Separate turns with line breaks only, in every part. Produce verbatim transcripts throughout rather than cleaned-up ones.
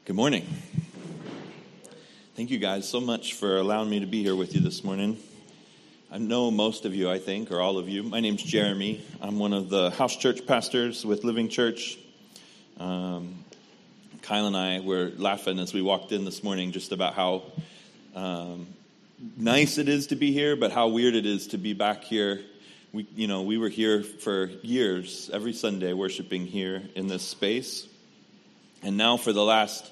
Good morning. Thank you guys so much for allowing me to be here with you this morning. I know most of you, I think, or all of you. My name's Jeremy. I'm one of the house church pastors with Living Church. Um, Kyle and I were laughing as we walked in this morning just about how um, nice it is to be here, but how weird it is to be back here. We, you know, we were here for years, every Sunday, worshiping here in this space. And now for the last,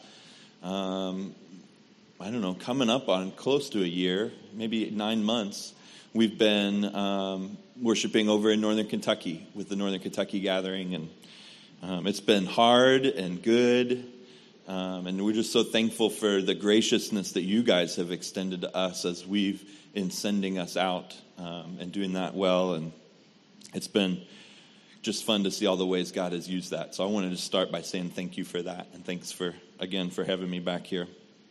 um, I don't know, coming up on close to a year, maybe nine months, we've been um, worshiping over in Northern Kentucky with the Northern Kentucky Gathering. And um, it's been hard and good. Um, and we're just so thankful for the graciousness that you guys have extended to us as we've in sending us out um, and doing that well. And it's been just fun to see all the ways God has used that. So I wanted to start by saying thank you for that. And thanks for, again, for having me back here.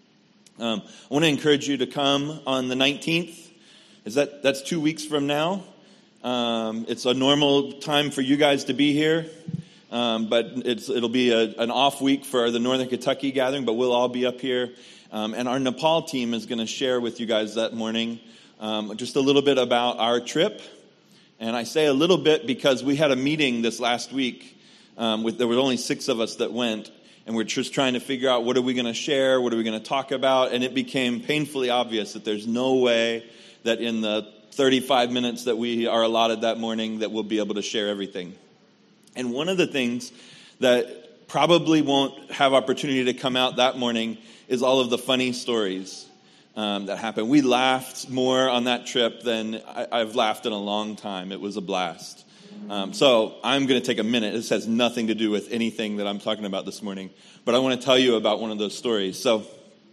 Um, I want to encourage you to come on the nineteenth. Is that, that's two weeks from now. Um, it's a normal time for you guys to be here. Um, but it's, it'll be a, an off week for the Northern Kentucky Gathering, but we'll all be up here. Um, and our Nepal team is going to share with you guys that morning um, just a little bit about our trip. And I say a little bit because we had a meeting this last week. Um, with, there were only six of us that went. And we're just trying to figure out what are we going to share, what are we going to talk about. And it became painfully obvious that there's no way that in the thirty-five minutes that we are allotted that morning that we'll be able to share everything. And one of the things that probably won't have opportunity to come out that morning is all of the funny stories um, that happened. We laughed more on that trip than I, I've laughed in a long time. It was a blast. Um, so I'm going to take a minute. This has nothing to do with anything that I'm talking about this morning. But I want to tell you about one of those stories. So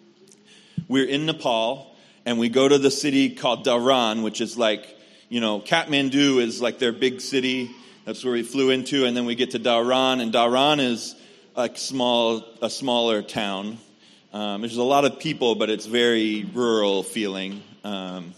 we're in Nepal, and we go to the city called Dharan, which is like, you know, Kathmandu is like their big city. That's where we flew into, and then we get to Dharan, and Dharan is like small, a smaller town. Um, there's a lot of people, but it's very rural feeling, um,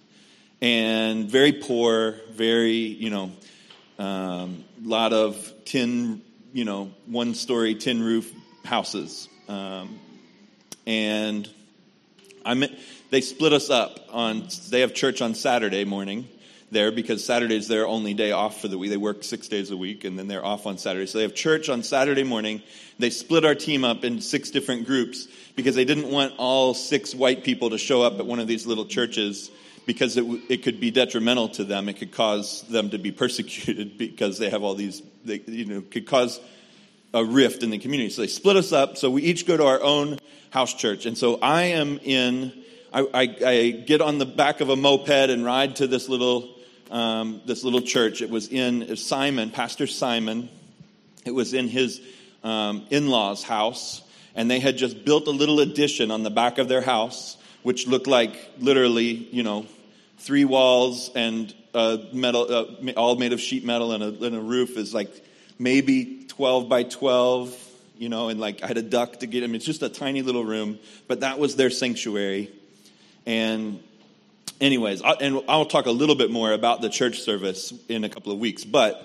and very poor, very, you know, um, lot of tin, you know, one-story tin roof houses, um, and I'm. They split us up on. They have church on Saturday morning there because Saturday is their only day off for the week. They work six days a week, and then they're off on Saturday. So they have church on Saturday morning. They split our team up in six different groups because they didn't want all six white people to show up at one of these little churches because it, it could be detrimental to them. It could cause them to be persecuted because they have all these, they, you know, could cause a rift in the community. So they split us up. So we each go to our own house church. And so I am in, I, I, I get on the back of a moped and ride to this little Um, this little church. It was in Simon, Pastor Simon. It was in his um, in-laws' house, and they had just built a little addition on the back of their house, which looked like literally, you know, three walls and uh, metal, uh, all made of sheet metal, and a, and a roof is like maybe twelve by twelve, you know, and like I had a duct to get them. It's just a tiny little room, but that was their sanctuary, and Anyways, and I'll talk a little bit more about the church service in a couple of weeks, but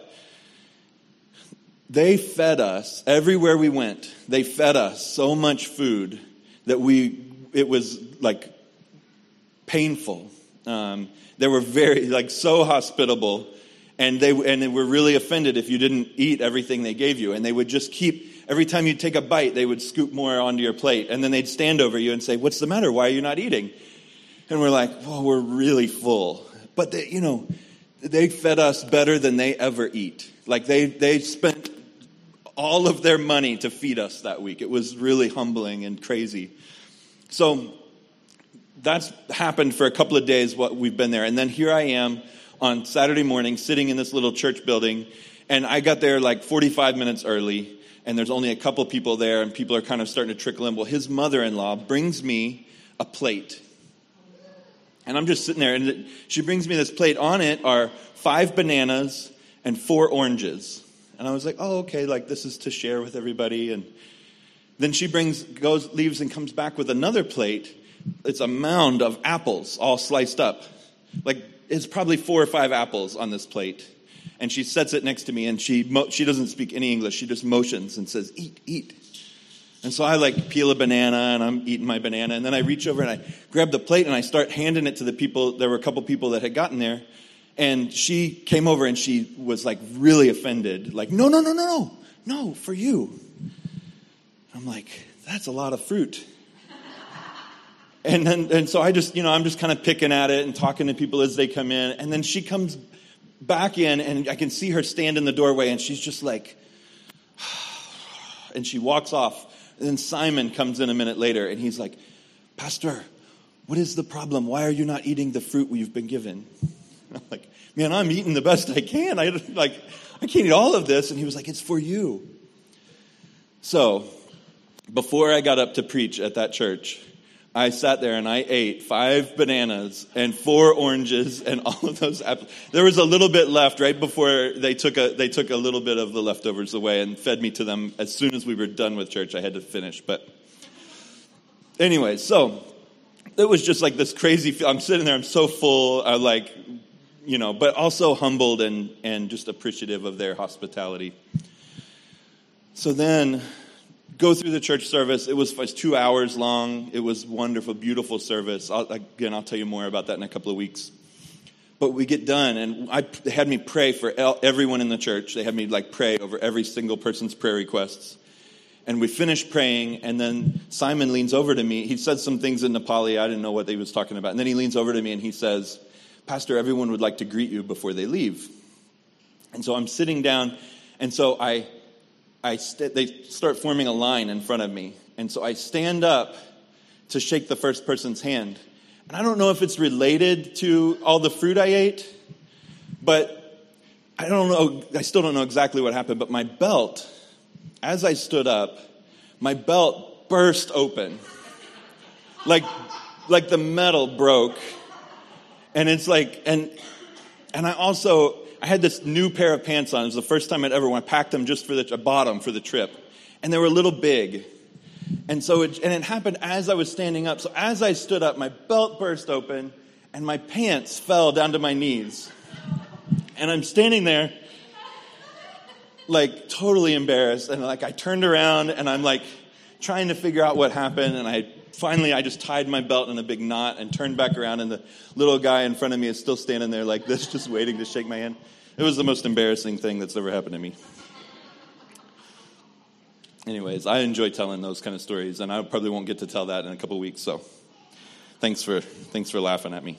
they fed us everywhere we went. They fed us so much food that we, it was like painful. Um, they were very, like so hospitable, and they, and they were really offended if you didn't eat everything they gave you. And they would just keep, every time you'd take a bite, they would scoop more onto your plate. And then they'd stand over you and say, "What's the matter? Why are you not eating?" And we're like, well, we're really full. But, they, you know, they fed us better than they ever eat. Like, they, they spent all of their money to feed us that week. It was really humbling and crazy. So that's happened for a couple of days what we've been there. And then here I am on Saturday morning sitting in this little church building. And I got there like forty-five minutes early. And there's only a couple people there. And people are kind of starting to trickle in. Well, his mother-in-law brings me a plate. And I'm just sitting there, and she brings me this plate. On it are five bananas and four oranges. And I was like, oh, okay, like this is to share with everybody. And then she brings, goes, leaves, and comes back with another plate. It's a mound of apples all sliced up. Like, it's probably four or five apples on this plate. And she sets it next to me, and she mo- she doesn't speak any English. She just motions and says, eat, eat. And so I like peel a banana and I'm eating my banana. And then I reach over and I grab the plate and I start handing it to the people. There were a couple people that had gotten there. And she came over and she was like really offended. Like, no, no, no, no, no, no, for you. I'm like, that's a lot of fruit. And then, and so I just, you know, I'm just kind of picking at it and talking to people as they come in. And then she comes back in and I can see her stand in the doorway and she's just like, and she walks off. And then Simon comes in a minute later and he's like, Pastor, what is the problem? Why are you not eating the fruit we've been given? And I'm like, man, I'm eating the best I can. I like, I can't eat all of this. And he was like, it's for you. So before I got up to preach at that church, I sat there and I ate five bananas and four oranges and all of those apples. There was a little bit left right before they took a they took a little bit of the leftovers away and fed me to them as soon as we were done with church. I had to finish, but anyway, so it was just like this crazy feel. I'm sitting there, I'm so full, I like, you know, but also humbled and and just appreciative of their hospitality. So then go through the church service. It was, it was two hours long. It was wonderful, beautiful service. I'll, again, I'll tell you more about that in a couple of weeks. But we get done, and I, they had me pray for everyone in the church. They had me like pray over every single person's prayer requests. And we finished praying, and then Simon leans over to me. He said some things in Nepali. I didn't know what he was talking about. And then he leans over to me and he says, Pastor, everyone would like to greet you before they leave. And so I'm sitting down, and so I... I st- they start forming a line in front of me. And so I stand up to shake the first person's hand. And I don't know if it's related to all the fruit I ate, but I don't know, I still don't know exactly what happened, but my belt, as I stood up, my belt burst open. Like, like the metal broke. And it's like, and, and I also, I had this new pair of pants on. It was the first time I'd ever worn. I packed them just for the, a bottom for the trip. And they were a little big. And so it, and it happened as I was standing up. So as I stood up, my belt burst open and my pants fell down to my knees. And I'm standing there like totally embarrassed. And like I turned around and I'm like trying to figure out what happened. And I finally, I just tied my belt in a big knot and turned back around. And the little guy in front of me is still standing there like this, just waiting to shake my hand. It was the most embarrassing thing that's ever happened to me. Anyways, I enjoy telling those kind of stories, and I probably won't get to tell that in a couple of weeks. So, thanks for thanks for laughing at me.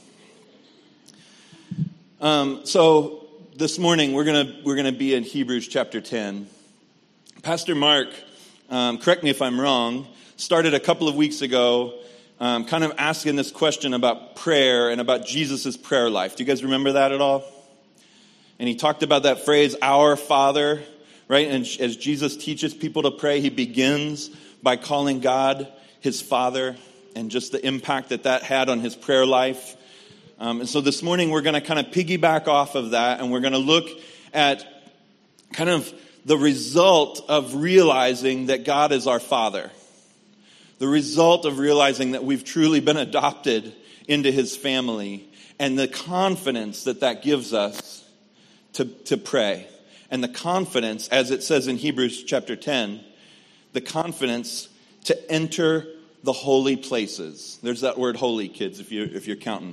Um, so this morning we're gonna we're gonna be in Hebrews chapter ten. Pastor Mark, um, correct me if I'm wrong, started a couple of weeks ago, um, kind of asking this question about prayer and about Jesus' prayer life. Do you guys remember that at all? And he talked about that phrase, our Father, right? And as Jesus teaches people to pray, he begins by calling God his Father and just the impact that that had on his prayer life. Um, and so this morning we're going to kind of piggyback off of that, and we're going to look at kind of the result of realizing that God is our Father. The result of realizing that we've truly been adopted into his family, and the confidence that that gives us to, to pray. And the confidence, as it says in Hebrews chapter ten, the confidence to enter the holy places. There's that word holy, kids, if you if you're counting.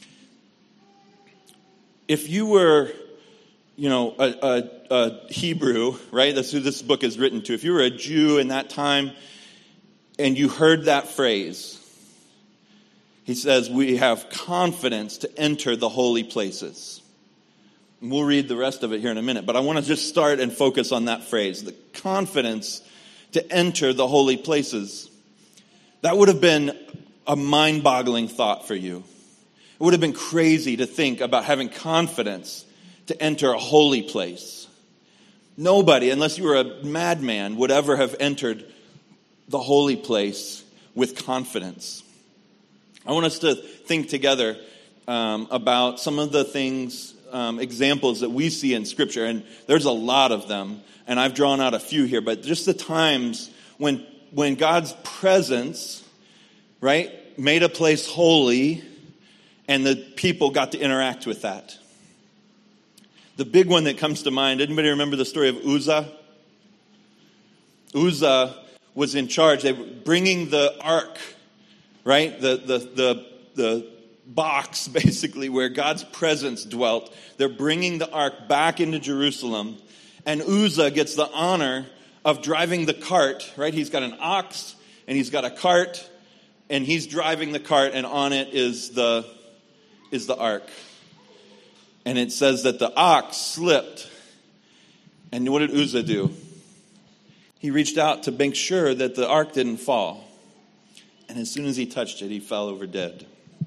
If you were, you know, a, a, a Hebrew, right? That's who this book is written to. If you were a Jew in that time and you heard that phrase, he says, we have confidence to enter the holy places. And we'll read the rest of it here in a minute, but I want to just start and focus on that phrase, the confidence to enter the holy places. That would have been a mind-boggling thought for you. It would have been crazy to think about having confidence to enter a holy place. Nobody, unless you were a madman, would ever have entered the holy place with confidence. I want us to think together um, about some of the things, um, examples that we see in Scripture, and there's a lot of them, and I've drawn out a few here, but just the times when when God's presence, right, made a place holy, and the people got to interact with that. The big one that comes to mind, anybody remember the story of Uzzah? Uzzah was in charge. They were bringing the ark, right? The, the, the, the box, basically, where God's presence dwelt. They're bringing the ark back into Jerusalem. And Uzzah gets the honor of driving the cart, right? He's got an ox and he's got a cart and he's driving the cart, and on it is the, is the ark. And it says that the ox slipped. And what did Uzzah do? He reached out to make sure that the ark didn't fall. And as soon as he touched it, he fell over dead.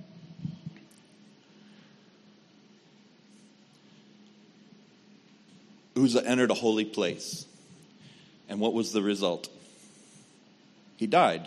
Uzzah entered a holy place. And what was the result? He died.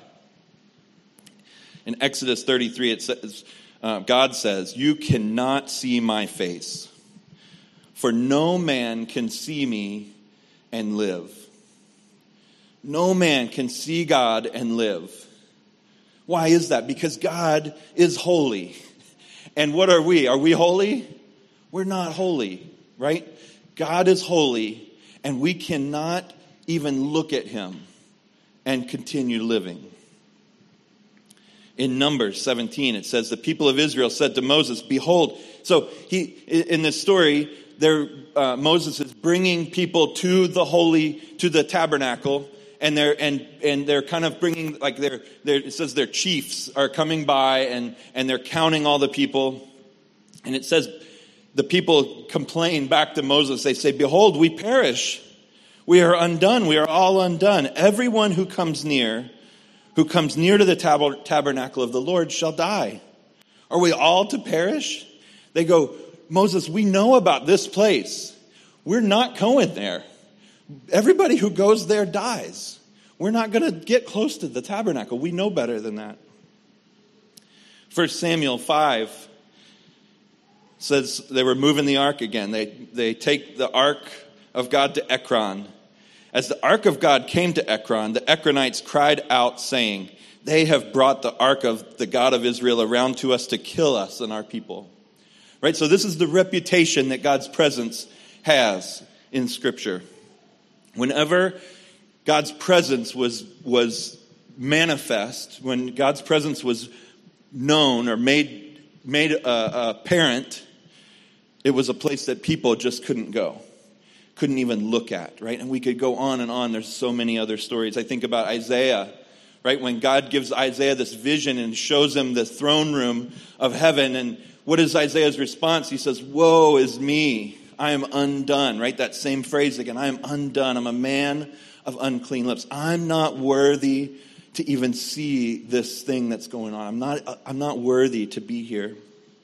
In Exodus thirty-three, it says, uh, God says, "You cannot see my face, for no man can see me and live." No man can see God and live. Why is that? Because God is holy. And what are we? Are we holy? We're not holy, right? God is holy, and we cannot even look at him and continue living. In Numbers seventeen, it says, the people of Israel said to Moses, "Behold," so he, in this story, there, uh, Moses is bringing people to the holy, to the tabernacle, and they're and and they're kind of bringing, like they're, they're it says their chiefs are coming by, and and they're counting all the people, and it says the people complain back to Moses. They say, "Behold, we perish. We are undone. We are all undone. Everyone who comes near, who comes near to the tab- tabernacle of the Lord shall die. Are we all to perish?" They go, "Moses, we know about this place. We're not going there. Everybody who goes there dies. We're not going to get close to the tabernacle. We know better than that." First Samuel five says they were moving the ark again. They, they take the ark of God to Ekron. As the ark of God came to Ekron, the Ekronites cried out, saying, "They have brought the ark of the God of Israel around to us to kill us and our people." Right? So this is the reputation that God's presence has in Scripture. Whenever God's presence was, was manifest, when God's presence was known or made, made uh, apparent, it was a place that people just couldn't go. Couldn't even look at, right? And we could go on and on. There's so many other stories. I think about Isaiah, right? When God gives Isaiah this vision and shows him the throne room of heaven. And what is Isaiah's response? He says, "Woe is me. I am undone," right? That same phrase again. I am undone. I'm a man of unclean lips. I'm not worthy to even see this thing that's going on. I'm not, I'm not worthy to be here.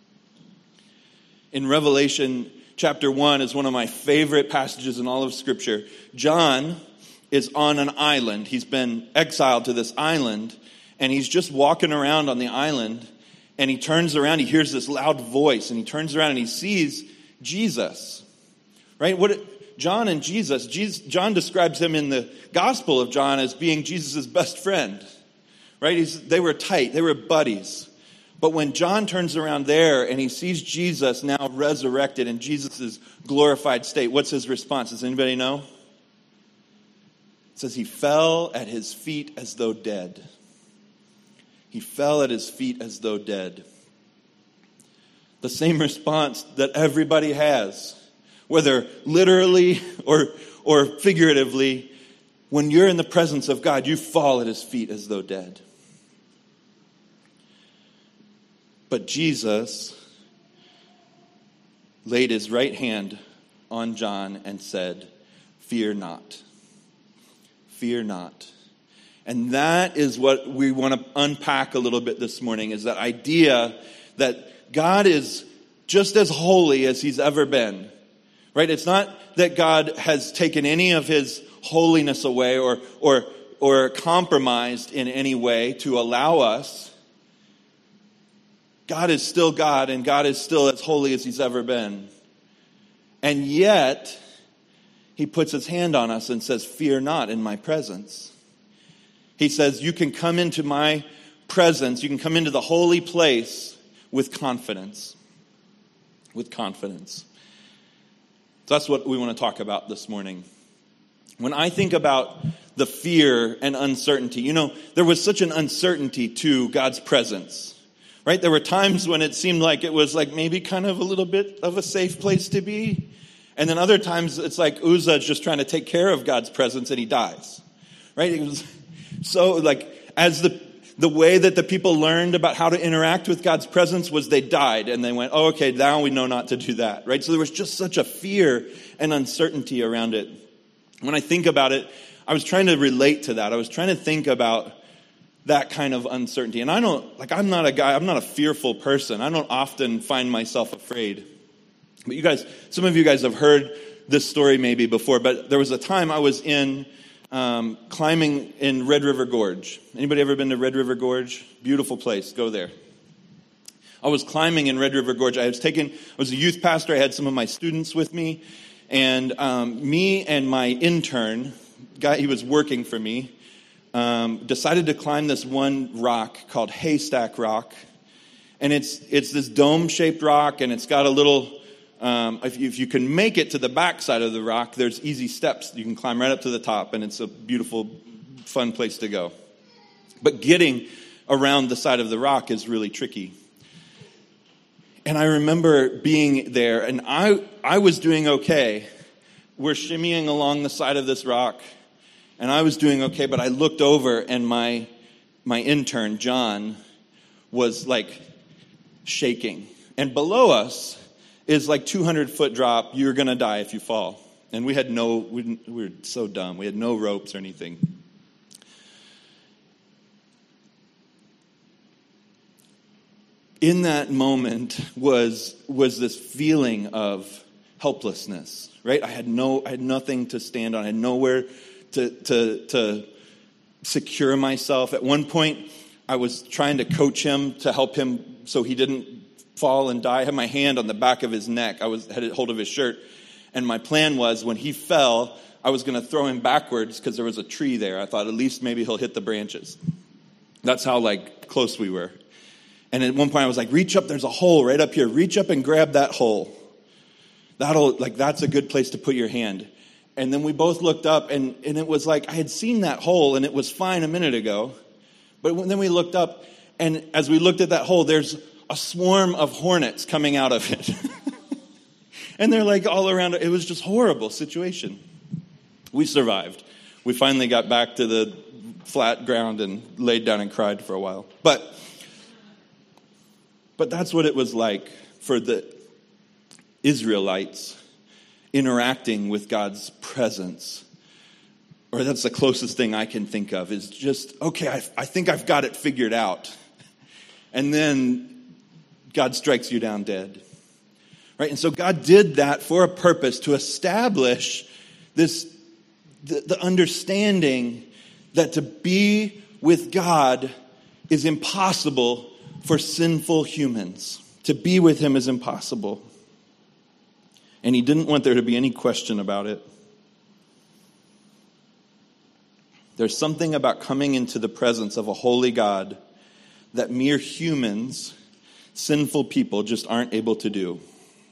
In Revelation chapter one is one of my favorite passages in all of Scripture. John is on an island. He's been exiled to this island, and he's just walking around on the island, and he turns around, he hears this loud voice, and he turns around and he sees Jesus. Right? What John and Jesus, Jesus, John describes him in the Gospel of John as being Jesus' best friend. Right? He's, they were tight. They were buddies. But when John turns around there and he sees Jesus now resurrected in Jesus' glorified state, what's his response? Does anybody know? It says he fell at his feet as though dead. He fell at his feet as though dead. The same response that everybody has, whether literally or, or figuratively, when you're in the presence of God, you fall at his feet as though dead. But Jesus laid his right hand on John and said, "Fear not. Fear not." And that is what we want to unpack a little bit this morning, is that idea that God is just as holy as he's ever been. Right? It's not that God has taken any of his holiness away or or or compromised in any way to allow us. God is still God, and God is still as holy as he's ever been. And yet, he puts his hand on us and says, "Fear not in my presence." He says, you can come into my presence, you can come into the holy place with confidence. With confidence. So that's what we want to talk about this morning. When I think about the fear and uncertainty, you know, there was such an uncertainty to God's presence, right? There were times when it seemed like it was like maybe kind of a little bit of a safe place to be. And then other times it's like Uzzah is just trying to take care of God's presence and he dies, right? It was so like as the the way that the people learned about how to interact with God's presence was they died and they went, oh, okay, now we know not to do that, right? So there was just such a fear and uncertainty around it. When I think about it, I was trying to relate to that. I was trying to think about that kind of uncertainty. And I don't, like, I'm not a guy, I'm not a fearful person. I don't often find myself afraid. But you guys, some of you guys have heard this story maybe before, but there was a time I was in um, climbing in Red River Gorge. Anybody ever been to Red River Gorge? Beautiful place. Go there. I was climbing in Red River Gorge. I was taking, I was a youth pastor. I had some of my students with me. And um, me and my intern, guy, he was working for me, um, decided to climb this one rock called Haystack Rock. And it's it's this dome-shaped rock, and it's got a little, um, if, you, if you can make it to the backside of the rock, there's easy steps. You can climb right up to the top, and it's a beautiful, fun place to go. But getting around the side of the rock is really tricky. And I remember being there, and I I was doing okay. We're shimmying along the side of this rock, and I was doing okay, but I looked over, and my my intern, John, was like shaking. And below us is like two hundred foot drop. You're going to die if you fall. And we had no, we, didn't, we were so dumb. We had no ropes or anything. In that moment was was this feeling of helplessness, right? I had no, I had nothing to stand on. I had nowhere to to to secure myself. At one point, I was trying to coach him to help him so he didn't fall and die. I had my hand on the back of his neck. I was had hold of his shirt, and my plan was when he fell, I was going to throw him backwards because there was a tree there. I thought at least maybe he'll hit the branches. That's how like close we were. And at one point I was like, reach up, there's a hole right up here. Reach up and grab that hole. That'll, like, that's a good place to put your hand. And then we both looked up, and, and it was like, I had seen that hole, and it was fine a minute ago. But when, then we looked up, and as we looked at that hole, there's a swarm of hornets coming out of it. And they're like all around it. It was just a horrible situation. We survived. We finally got back to the flat ground and laid down and cried for a while. But... But that's what it was like for the Israelites interacting with God's presence. Or that's the closest thing I can think of is just, okay, I, I think I've got it figured out. And then God strikes you down dead. Right? And so God did that for a purpose to establish this, the, the understanding that to be with God is impossible for sinful humans. To be with him is impossible. And he didn't want there to be any question about it. There's something about coming into the presence of a holy God that mere humans, sinful people, just aren't able to do.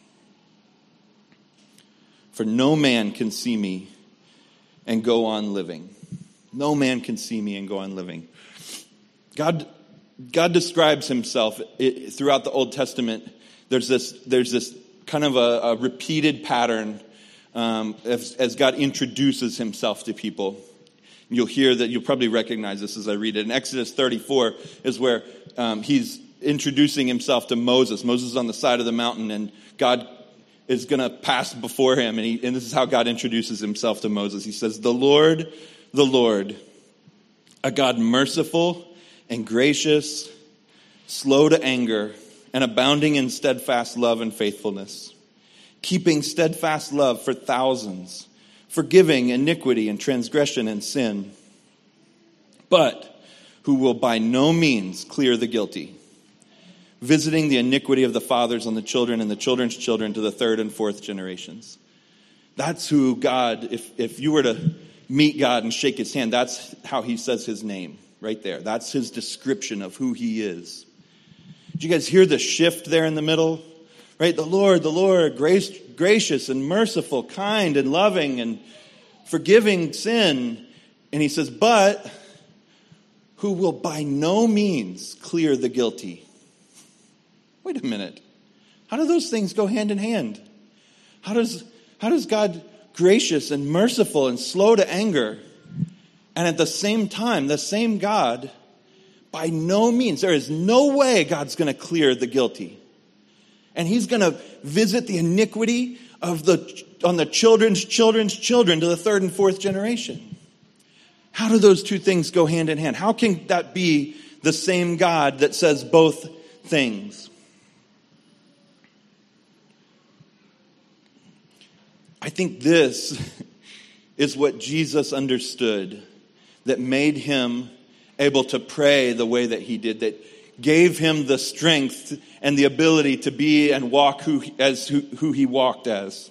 For no man can see me and go on living. No man can see me and go on living. God God describes himself throughout the Old Testament. There's this, there's this kind of a, a repeated pattern um, as, as God introduces himself to people. You'll hear that, you'll probably recognize this as I read it. In Exodus thirty-four is where um, he's introducing himself to Moses. Moses is on the side of the mountain, and God is going to pass before him. And, he, and this is how God introduces himself to Moses. He says, "The Lord, the Lord, a God merciful and gracious, slow to anger, and abounding in steadfast love and faithfulness, keeping steadfast love for thousands, forgiving iniquity and transgression and sin, but who will by no means clear the guilty, visiting the iniquity of the fathers on the children and the children's children to the third and fourth generations." That's who God, if, if you were to meet God and shake his hand, that's how he says his name. Right there. That's his description of who he is. Did you guys hear the shift there in the middle? Right? The Lord, the Lord, grace, gracious and merciful, kind and loving and forgiving sin. And he says, but who will by no means clear the guilty. Wait a minute. How do those things go hand in hand? How does, how does God gracious and merciful and slow to anger, and at the same time, the same God, by no means, there is no way God's going to clear the guilty. And he's going to visit the iniquity of the on the children's children's children to the third and fourth generation. How do those two things go hand in hand? How can that be the same God that says both things? I think this is what Jesus understood that made him able to pray the way that he did, that gave him the strength and the ability to be and walk who, as who, who he walked as.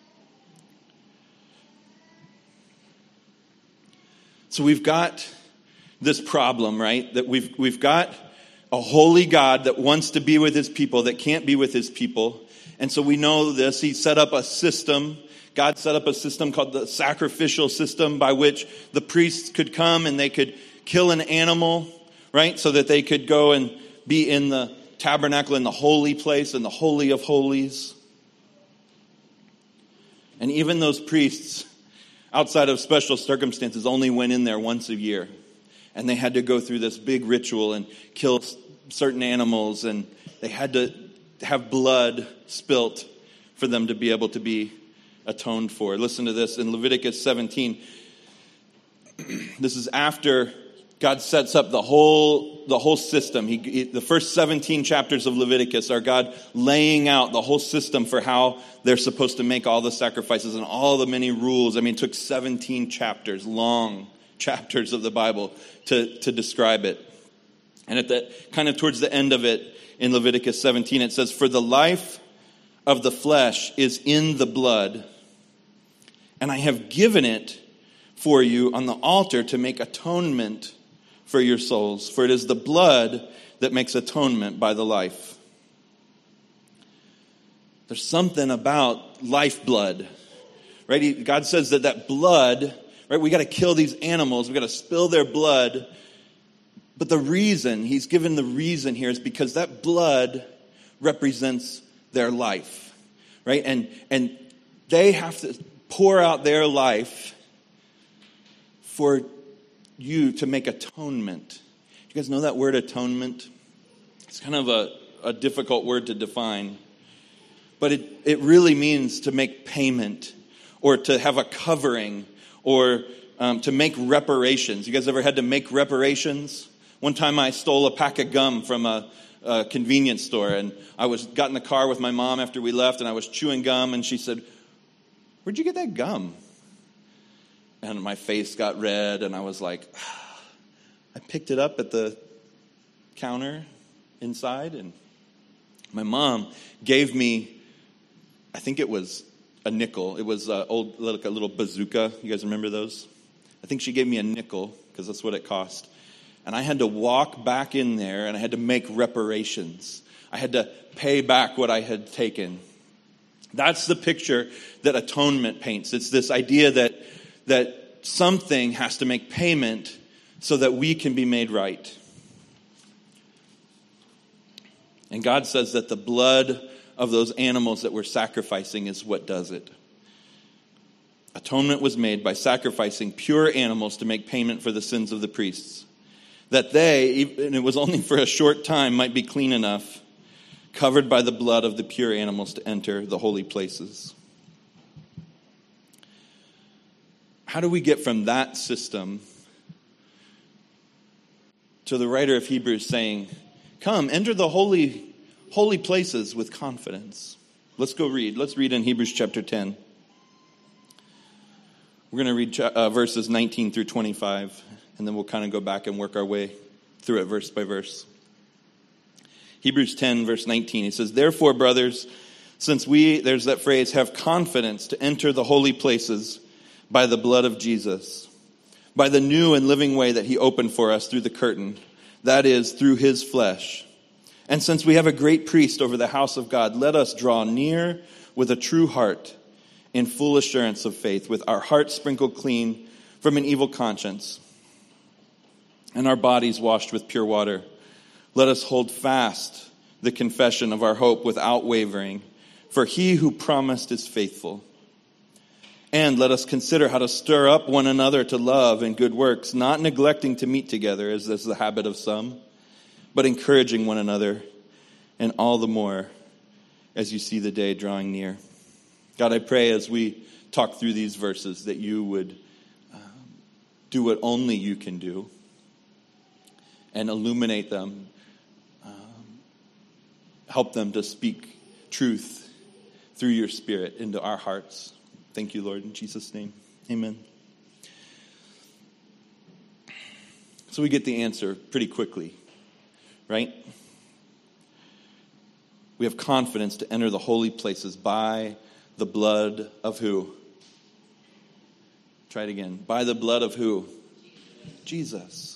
So we've got this problem, right? That we've we've got a holy God that wants to be with his people, that can't be with his people. And so we know this. He set up a system. God set up a system called the sacrificial system by which the priests could come and they could kill an animal, right? So that they could go and be in the tabernacle, in the holy place, in the holy of holies. And even those priests, outside of special circumstances, only went in there once a year. And they had to go through this big ritual and kill certain animals. And they had to have blood spilt for them to be able to be atoned for. Listen to this in Leviticus seventeen. This is after God sets up the whole the whole system. He, he, the first seventeen chapters of Leviticus are God laying out the whole system for how they're supposed to make all the sacrifices and all the many rules. I mean, it took seventeen chapters, long chapters of the Bible to, to describe it. And at the kind of towards the end of it, in Leviticus seventeen, it says, "For the life of the flesh is in the blood, and I have given it for you on the altar to make atonement for your souls. For it is the blood that makes atonement by the life." There's something about lifeblood, right? He, God says that that blood, right? We got to kill these animals. We got to spill their blood. But the reason, he's given the reason here is because that blood represents their life, right? And and they have to pour out their life for you to make atonement. You guys know that word atonement? It's kind of a, a difficult word to define. But it, it really means to make payment or to have a covering or um, to make reparations. You guys ever had to make reparations? One time I stole a pack of gum from a, a convenience store, and I was got in the car with my mom after we left, and I was chewing gum, and she said, "Where'd you get that gum?" And my face got red, and I was like, ah, I picked it up at the counter inside, and my mom gave me, I think it was a nickel. It was a old, like a little bazooka. You guys remember those? I think she gave me a nickel, because that's what it cost. And I had to walk back in there, and I had to make reparations. I had to pay back what I had taken. That's the picture that atonement paints. It's this idea that that something has to make payment so that we can be made right. And God says that the blood of those animals that we're sacrificing is what does it. Atonement was made by sacrificing pure animals to make payment for the sins of the priests, that they, and it was only for a short time, might be clean enough, covered by the blood of the pure animals, to enter the holy places. How do we get from that system to the writer of Hebrews saying, "Come, enter the holy holy places with confidence"? Let's go read. Let's read in Hebrews chapter ten. We're going to read uh, verses nineteen through twenty-five, and then we'll kind of go back and work our way through it verse by verse. Hebrews ten, verse nineteen, it says, "Therefore, brothers, since we," there's that phrase, "have confidence to enter the holy places by the blood of Jesus, by the new and living way that he opened for us through the curtain, that is, through his flesh. And since we have a great priest over the house of God, let us draw near with a true heart in full assurance of faith, with our hearts sprinkled clean from an evil conscience, and our bodies washed with pure water. Let us hold fast the confession of our hope without wavering, for he who promised is faithful. And let us consider how to stir up one another to love and good works, not neglecting to meet together, as is the habit of some, but encouraging one another, and all the more as you see the day drawing near. God, I pray as we talk through these verses that you would um, do what only you can do and illuminate them, um, help them to speak truth through your Spirit into our hearts. Thank you, Lord, in Jesus' name. Amen. So we get the answer pretty quickly, right? We have confidence to enter the holy places by the blood of who? Try it again. By the blood of who? Jesus.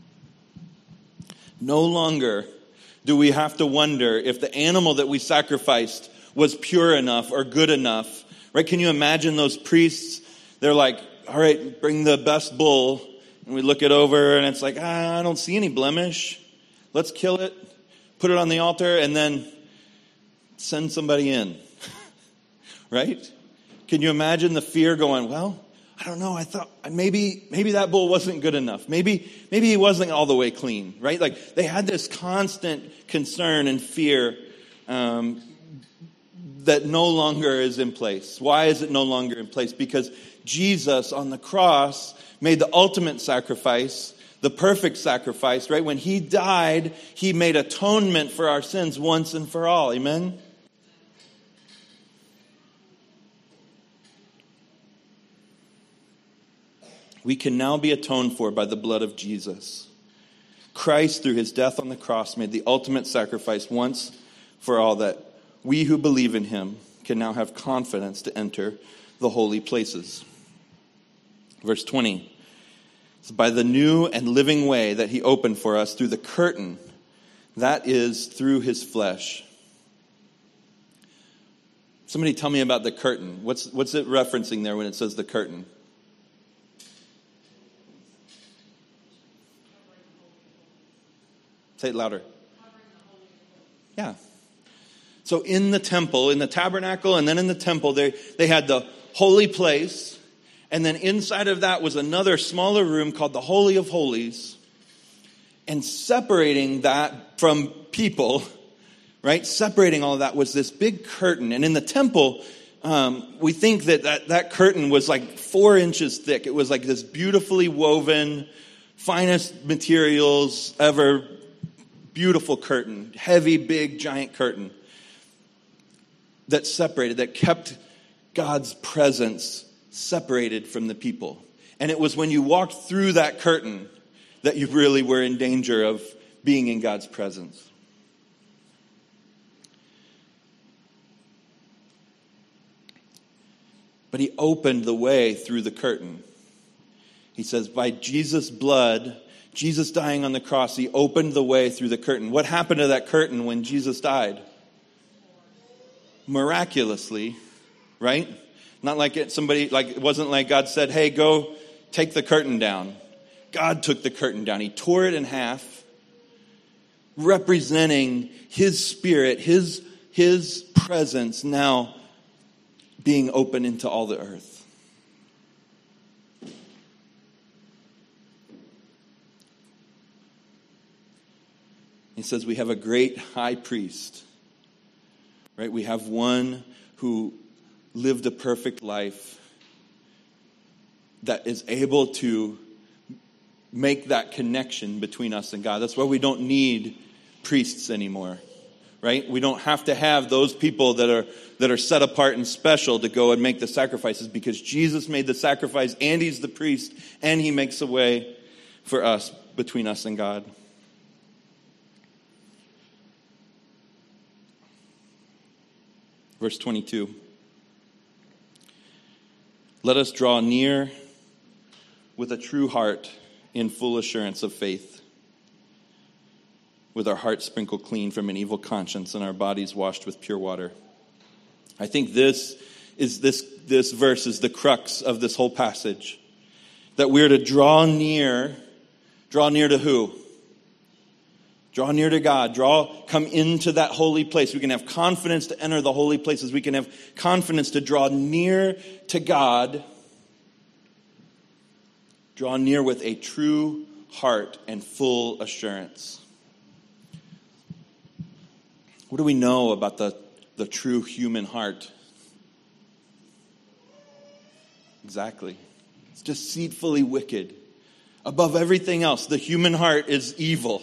No longer do we have to wonder if the animal that we sacrificed was pure enough or good enough. Right? Can you imagine those priests? They're like, all right, bring the best bull. And we look it over and it's like, ah, I don't see any blemish. Let's kill it, put it on the altar, and then send somebody in. Right? Can you imagine the fear going, well, I don't know, I thought maybe maybe that bull wasn't good enough. Maybe maybe he wasn't all the way clean, right? Like they had this constant concern and fear um, that no longer is in place. Why is it no longer in place? Because Jesus on the cross made the ultimate sacrifice, the perfect sacrifice, right? When he died, he made atonement for our sins once and for all. Amen? We can now be atoned for by the blood of Jesus. Christ, through his death on the cross, made the ultimate sacrifice once for all, that we who believe in him can now have confidence to enter the holy places. Verse twenty. It's by the new and living way that he opened for us through the curtain, that is, through his flesh. Somebody tell me about the curtain. What's, what's it referencing there when it says the curtain? Say it louder. Yeah. So in the temple, in the tabernacle, and then in the temple, they, they had the holy place. And then inside of that was another smaller room called the Holy of Holies. And separating that from people, right? Separating all of that was this big curtain. And in the temple, um, we think that, that that curtain was like four inches thick. It was like this beautifully woven, finest materials ever, beautiful curtain. Heavy, big, giant curtain that separated, that kept God's presence separated from the people. And it was when you walked through that curtain that you really were in danger of being in God's presence. But he opened the way through the curtain. He says, by Jesus' blood, Jesus dying on the cross, he opened the way through the curtain. What happened to that curtain when Jesus died? Miraculously, right? Not like it, somebody, like it wasn't like God said, hey, go take the curtain down. God took the curtain down. He tore it in half, representing his spirit, his, his presence now being open into all the earth. He says we have a great high priest, right? We have one who lived a perfect life that is able to make that connection between us and God. That's why we don't need priests anymore, right? We don't have to have those people that are that are set apart and special to go and make the sacrifices, because Jesus made the sacrifice and he's the priest and he makes a way for us, between us and God. Verse twenty-two. Let us draw near with a true heart in full assurance of faith, with our hearts sprinkled clean from an evil conscience and our bodies washed with pure water. I think this is this, this verse is the crux of this whole passage. That we're to draw near, draw near to who? Draw near to God. Draw, come into that holy place. We can have confidence to enter the holy places. We can have confidence to draw near to God. Draw near with a true heart and full assurance. What do we know about the, the true human heart? Exactly. It's deceitfully wicked. Above everything else, the human heart is evil.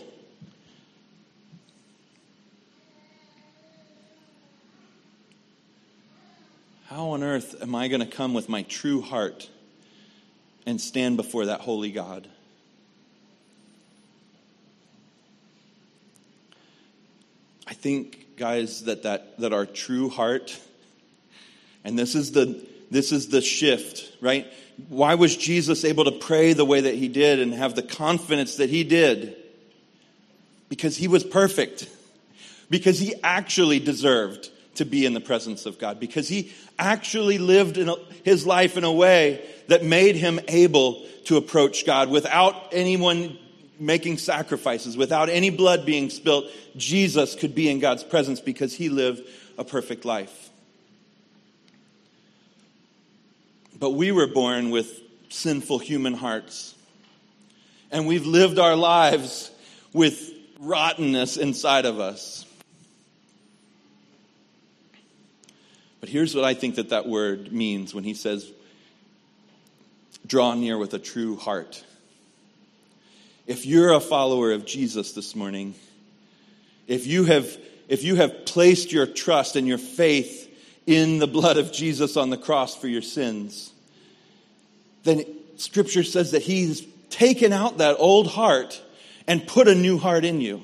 How on earth am I going to come with my true heart and stand before that holy God? I think, guys, that, that, that our true heart, and this is the this is the shift, right? Why was Jesus able to pray the way that he did and have the confidence that he did? Because he was perfect. Because he actually deserved to be in the presence of God. Because he actually lived in a, his life in a way that made him able to approach God without anyone making sacrifices, without any blood being spilt. Jesus could be in God's presence because he lived a perfect life. But we were born with sinful human hearts. And we've lived our lives with rottenness inside of us. But here's what I think that that word means when he says, draw near with a true heart. If you're a follower of Jesus this morning, if you have, if you have placed your trust and your faith in the blood of Jesus on the cross for your sins, then Scripture says that he's taken out that old heart and put a new heart in you.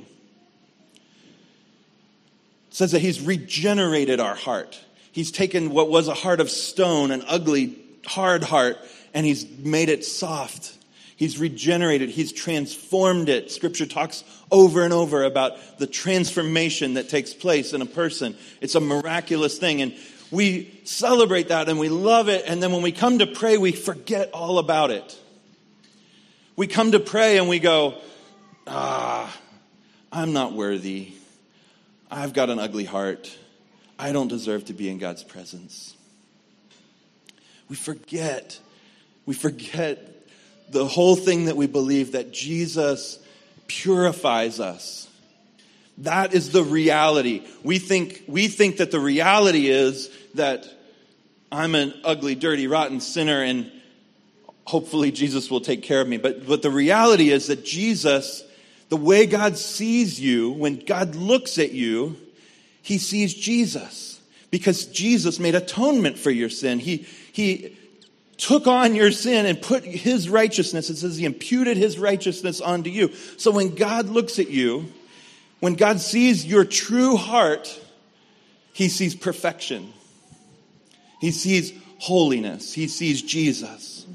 It says that he's regenerated our heart. He's taken what was a heart of stone, an ugly, hard heart, and he's made it soft. He's regenerated. He's transformed it. Scripture talks over and over about the transformation that takes place in a person. It's a miraculous thing. And we celebrate that and we love it. And then when we come to pray, we forget all about it. We come to pray and we go, ah, I'm not worthy. I've got an ugly heart. I don't deserve to be in God's presence. We forget. We forget the whole thing that we believe, that Jesus purifies us. That is the reality. We think, we think that the reality is that I'm an ugly, dirty, rotten sinner and hopefully Jesus will take care of me. But, but the reality is that Jesus, the way God sees you, when God looks at you, he sees Jesus. Because Jesus made atonement for your sin. He, he took on your sin and put his righteousness, it says he imputed his righteousness onto you. So when God looks at you, when God sees your true heart, he sees perfection. He sees holiness. He sees Jesus.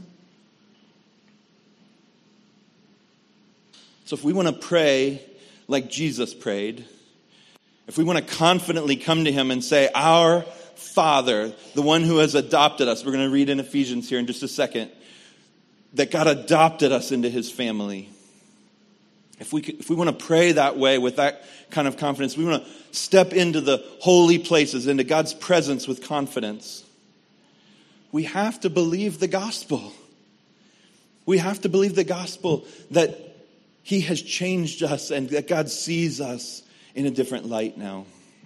So if we want to pray like Jesus prayed, if we want to confidently come to him and say, our Father, the one who has adopted us, we're going to read in Ephesians here in just a second, that God adopted us into his family. If we, if we want to pray that way with that kind of confidence, we want to step into the holy places, into God's presence with confidence. We have to believe the gospel. We have to believe the gospel that he has changed us and that God sees us in a different light now.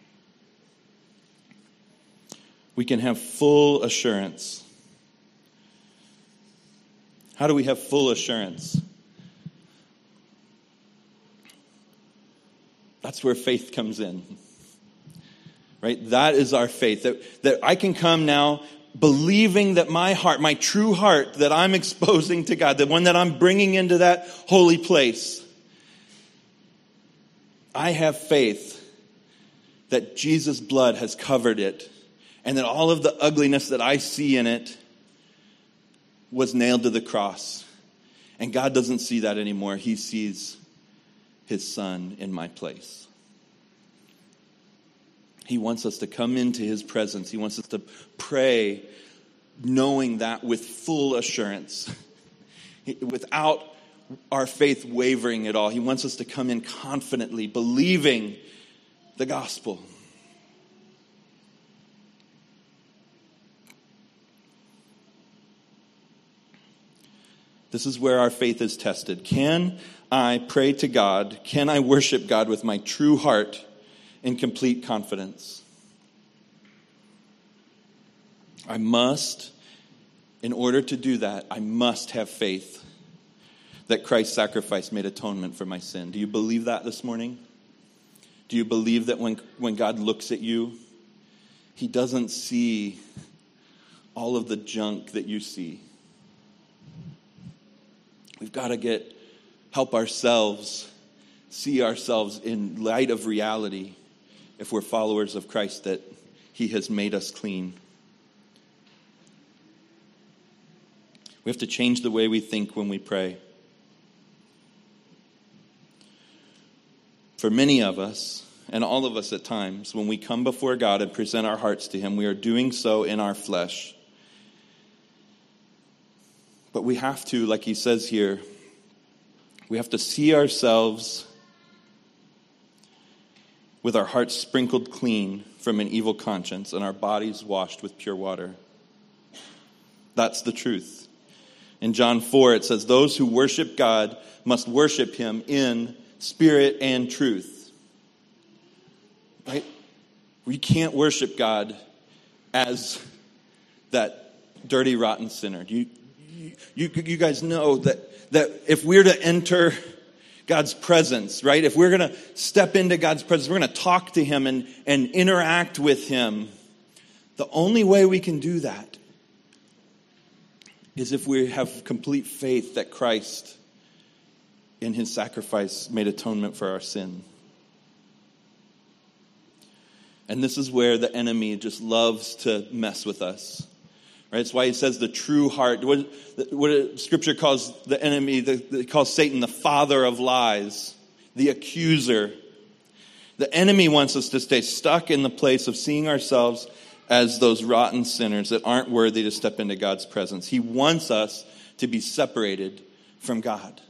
We can have full assurance. How do we have full assurance? That's where faith comes in. Right? That is our faith. That, that I can come now believing that my heart, my true heart that I'm exposing to God, the one that I'm bringing into that holy place, I have faith that Jesus' blood has covered it and that all of the ugliness that I see in it was nailed to the cross. And God doesn't see that anymore. He sees his son in my place. He wants us to come into his presence. He wants us to pray knowing that with full assurance, without our faith wavering at all. He wants us to come in confidently, believing the gospel. This is where our faith is tested. Can I pray to God? Can I worship God with my true heart in complete confidence? I must, in order to do that, I must have faith that Christ's sacrifice made atonement for my sin. Do you believe that this morning? Do you believe that when, when God looks at you, he doesn't see all of the junk that you see? We've got to get help ourselves see ourselves in light of reality if we're followers of Christ, that he has made us clean. We have to change the way we think when we pray. For many of us, and all of us at times, when we come before God and present our hearts to him, we are doing so in our flesh. But we have to, like he says here, we have to see ourselves with our hearts sprinkled clean from an evil conscience and our bodies washed with pure water. That's the truth. In John four, it says, those who worship God must worship him in spirit and truth. Right? We can't worship God as that dirty, rotten sinner. You, you, you guys know that, that if we're to enter God's presence, right? If we're going to step into God's presence, we're going to talk to him and, and interact with him. The only way we can do that is if we have complete faith that Christ, in his sacrifice, made atonement for our sin. And this is where the enemy just loves to mess with us. Right? That's why he says the true heart. What, what Scripture calls the enemy, the, it calls Satan the father of lies, the accuser. The enemy wants us to stay stuck in the place of seeing ourselves as those rotten sinners that aren't worthy to step into God's presence. He wants us to be separated from God.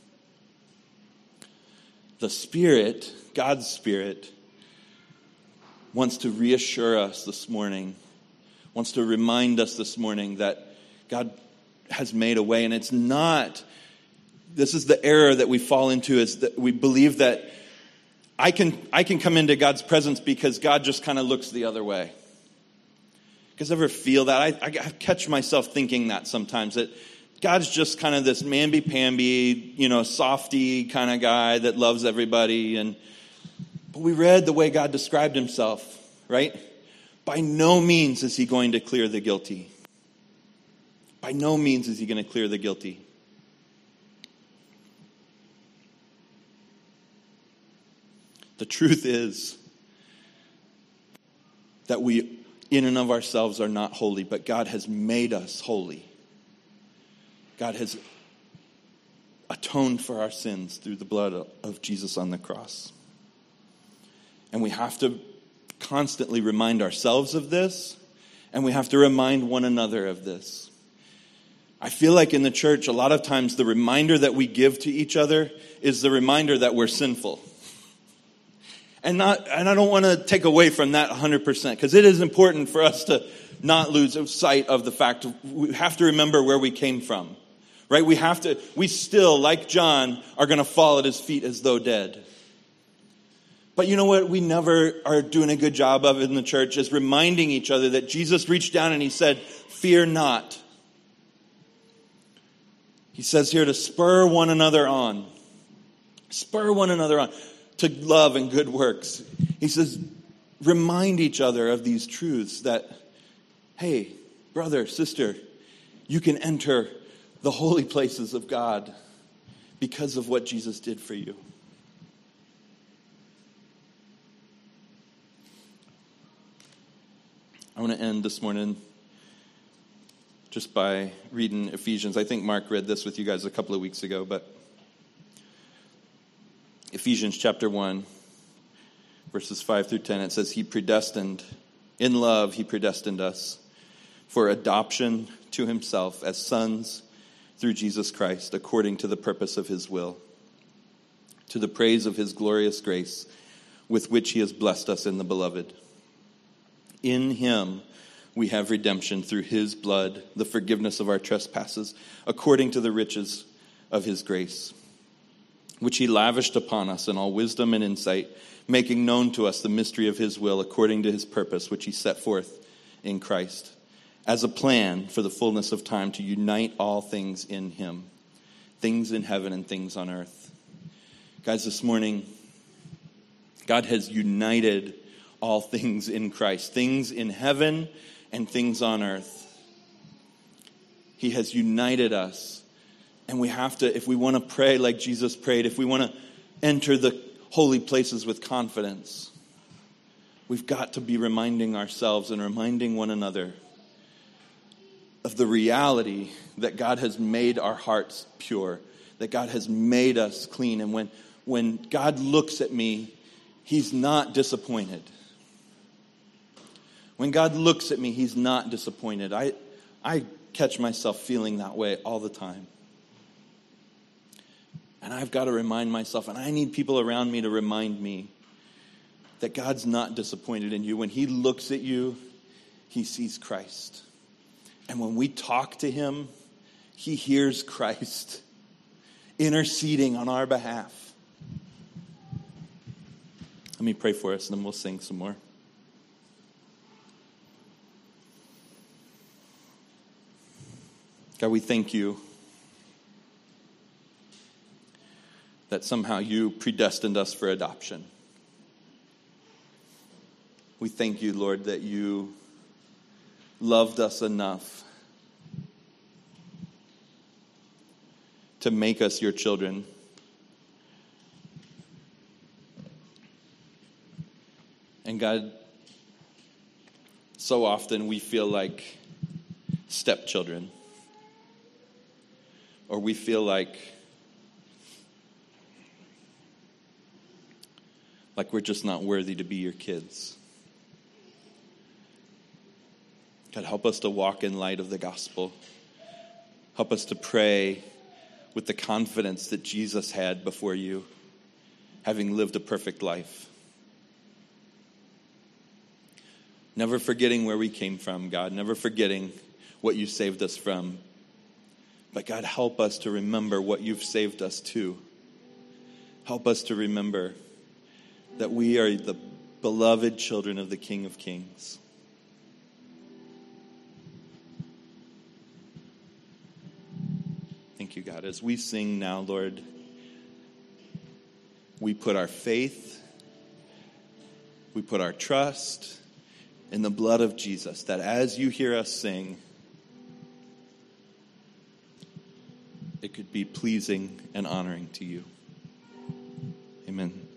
The Spirit, God's Spirit, wants to reassure us this morning, wants to remind us this morning that God has made a way. And it's not, this is the error that we fall into, is that we believe that I can I can come into God's presence because God just kind of looks the other way. You guys ever feel that? I, I catch myself thinking that sometimes, that God's just kind of this mamby-pamby, you know, softy kind of guy that loves everybody. And but we read the way God described himself, right? By no means is he going to clear the guilty. By no means is he going to clear the guilty. The truth is that we, in and of ourselves, are not holy, but God has made us holy. God has atoned for our sins through the blood of Jesus on the cross. And we have to constantly remind ourselves of this, and we have to remind one another of this. I feel like in the church, a lot of times the reminder that we give to each other is the reminder that we're sinful. And not, and I don't want to take away from that one hundred percent, because it is important for us to not lose sight of the fact we have to remember where we came from. Right? We have to, we still, like John, are going to fall at his feet as though dead. But you know what we never are doing a good job of in the church is reminding each other that Jesus reached down and he said, fear not. He says here to spur one another on. Spur one another on to love and good works. He says, remind each other of these truths that, hey, brother, sister, you can enter the holy places of God because of what Jesus did for you. I want to end this morning just by reading Ephesians. I think Mark read this with you guys a couple of weeks ago, but Ephesians chapter one, verses five through ten, it says, He predestined, in love, He predestined us for adoption to Himself as sons through Jesus Christ, according to the purpose of His will, to the praise of His glorious grace, with which He has blessed us in the Beloved. In Him we have redemption through His blood, the forgiveness of our trespasses, according to the riches of His grace, which He lavished upon us in all wisdom and insight, making known to us the mystery of His will, according to His purpose, which He set forth in Christ, as a plan for the fullness of time to unite all things in Him, things in heaven and things on earth. Guys, this morning, God has united all things in Christ, things in heaven and things on earth. He has united us. And we have to, if we want to pray like Jesus prayed, if we want to enter the holy places with confidence, we've got to be reminding ourselves and reminding one another of the reality that God has made our hearts pure, that God has made us clean. And when, when God looks at me, He's not disappointed. When God looks at me, He's not disappointed. I, I catch myself feeling that way all the time. And I've got to remind myself, and I need people around me to remind me that God's not disappointed in you. When He looks at you, He sees Christ. And when we talk to Him, He hears Christ interceding on our behalf. Let me pray for us, and then we'll sing some more. God, we thank You that somehow You predestined us for adoption. We thank You, Lord, that You loved us enough to make us Your children. And God, so often we feel like stepchildren. Or we feel like like we're just not worthy to be Your kids. God, help us to walk in light of the gospel. Help us to pray with the confidence that Jesus had before You, having lived a perfect life. Never forgetting where we came from, God. Never forgetting what You saved us from. But God, help us to remember what You've saved us to. Help us to remember that we are the beloved children of the King of Kings. Thank You, God. As we sing now, Lord, we put our faith, we put our trust in the blood of Jesus, that as You hear us sing, it could be pleasing and honoring to You. Amen.